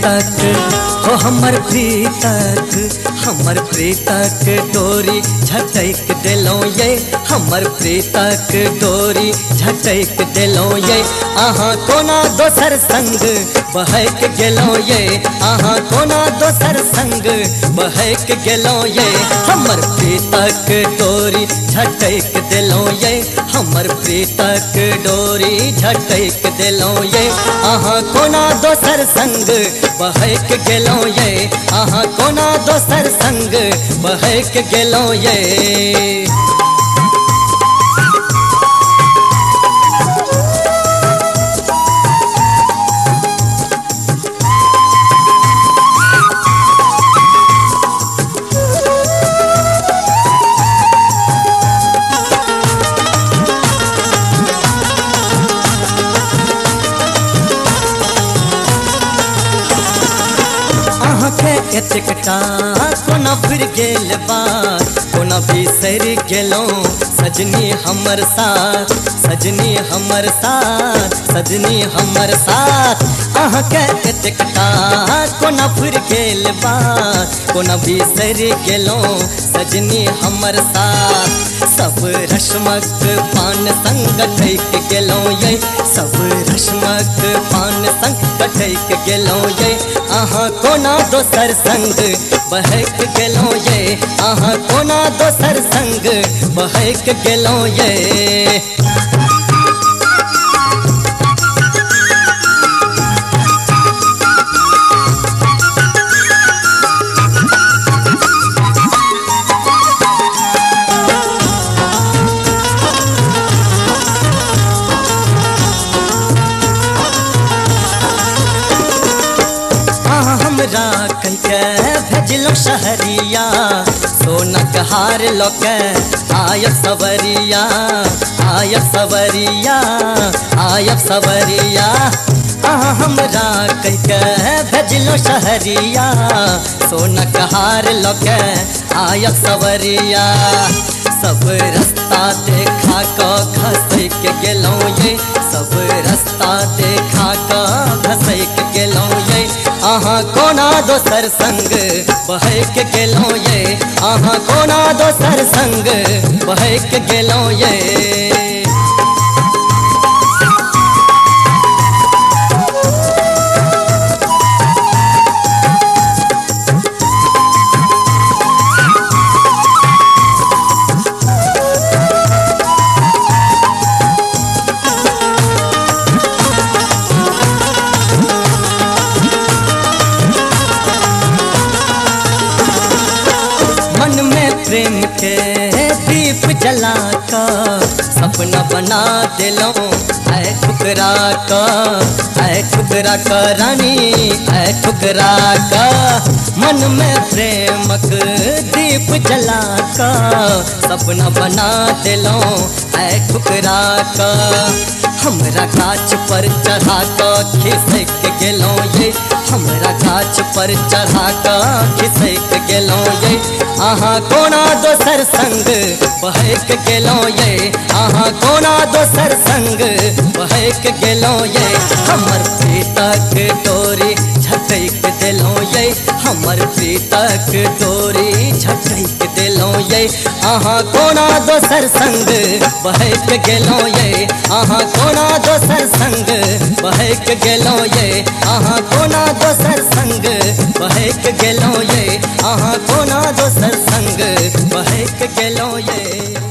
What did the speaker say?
प्रीतक हो हमर प्रीतक डोरी झटक दिलो ये हमर प्रीतक डोरी झटक दिलो ये अहाँ कोना दोसर संग बहक गेलो ये अहाँ कोना दोसर संग बहक गेलो ये हमर प्रीतक डोरी झटक दिलो ये हमर प्रीतक डोरी झटक दिलो ये अहाँ कोना दोसर संग बहक गेलो ये अहाँ कोना दोसर संग बहक गेलो ये एतकटा कोना फिर गेल बात कोना बिसर गेलो सजनी हमर साथ सजनी हमर साथ सजनी हमर साथ अहाँ के एतकटा कोना फिर गेल बात कोना बिसर गेलो सजनी हमर साथ सब रश्मक पान संग कटक गेलो ये सब रश्मक पान संग कटक गेलो ये अहाँ कोना दोसर संग बहक गेलो ये अहाँ कोना दोसर संग बहक गेलो ये भेजलो शहरिया सोनक हार लोक आय सवरिया आय सवरिया आय सवरिया अहाँ हमरा कहिके भेजलो शहरिया सोनक हार लोक आय सवरिया सब रास्ता देखा क घसक गेलो ये सब रास्ता देखा क घसक गेलो ये अहाँ कोना दोसर संग बहक गेलो ये अहाँ कोना दोसर संग बहक गेलो ये प्रेम के दीप जला कर सपना बना दिलो ऐ ठुकरा का रानी ऐ ठुकरा का मन में प्रेमक दीप जला कर सपना बना दिलो ऐ ठुकरा का हमरा गाछ पर चढ़ा क खिसक गेलो ये हमरा गाछ पर चढ़ा क खिसक गेलो ये अहाँ कोना दोसर संग बहक गेलो ये अहाँ कोना दोसर संग बहक गेलो ये हमर प्रीतक डोरी झटक दिलो ये हमर प्रीतक डोरी झटक दिलो ये अहाँ कोना दोसर संग बहक गेलो ये अहाँ कोना दोसर संग बहक गेलो ये अहाँ कोना दोसर संग बहक गेलो ये अहाँ कोना दोसर संग बहक गेलो ये।